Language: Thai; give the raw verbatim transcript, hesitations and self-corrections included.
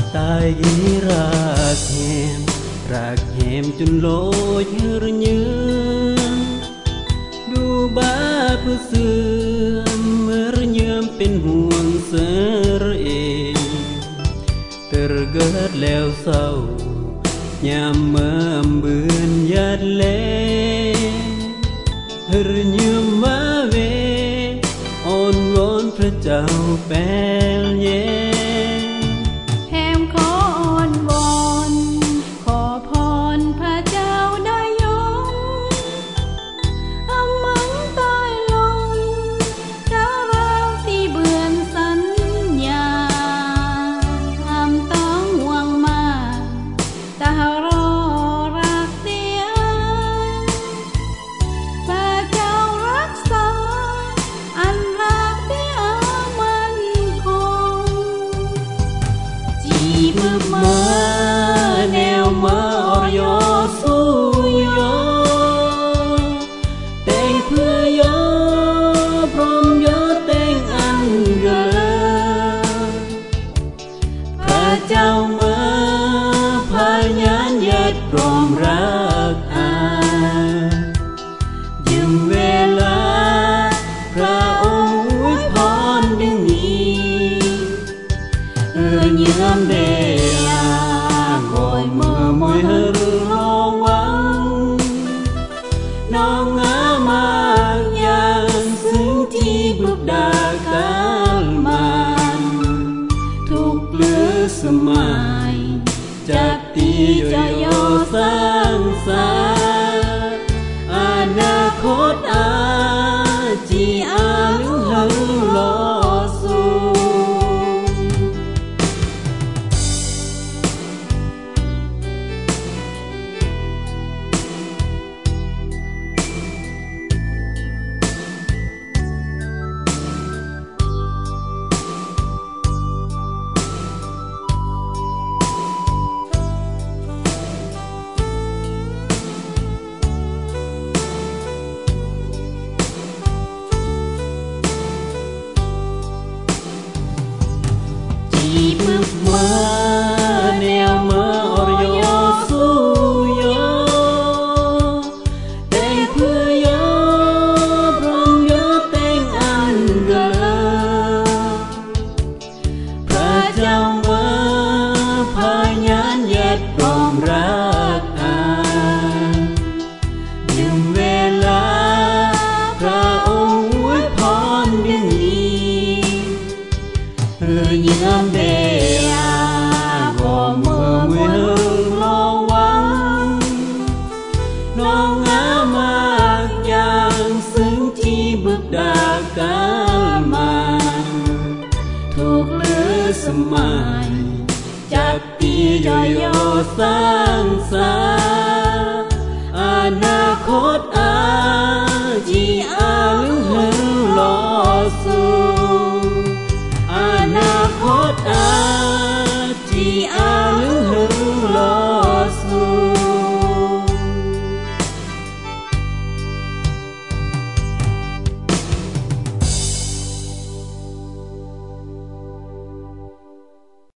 ตายยีรักแหมรักแหมจนโลยระเยือนดูบ้าผู้เสื่อมเมื่อระเยือมเป็นห่วงเสือเองเกิดเกิดแล้วเศร้ายามเมื่อบืนยัดเล่ระเยือมมาเวอ่อนวอนพระเจ้าแปลเยแหมขออ่อนวอนขอพรพระเจ้าได้ยงอำมังตายลงเจ้าเราที่เบื่อนสัญญาอำต้องห่วงมาตารอรักเดียวพระเจ้ารักษาอันรักเดียวมันคงจีบมาแนวมาอรยสู้ยอแต่งเพื่อยอพร้อมยอแต่งอันเกิดพระเจ้ามาพายานยัดพร้อมรักอายืมเวลาพระองค์อวยพรดึงนี้เออเยื่อมเดียคอยเมื่อมวยเฮรือรอวังน้องงามากอย่างซึ่งที่บุกดากาลมันทุกเลือสมัยจับตีจอยสร้างสรรค์อนาคตอาจีอาลุหึงรอสู้จีบมาแนวมาอรยสู้ยอแต่งเพื่อยอพร้อมยอแต่งอันเกิดพระเจ้ามาพายานยัดพร้อมรักอายืมเวลาพระองค์อวยพรดึงนี้เออเยื่อมเดียขอเมื่อมวยเฮรอวังน้องงามมากอย่างซึ่งที่บึกดากาลมันถูกเลือสมัยจับตียอยสร้างสรรค์อนาคตอาจีอาลุหึงรอสู้อนาคตอาจีอาลุหึง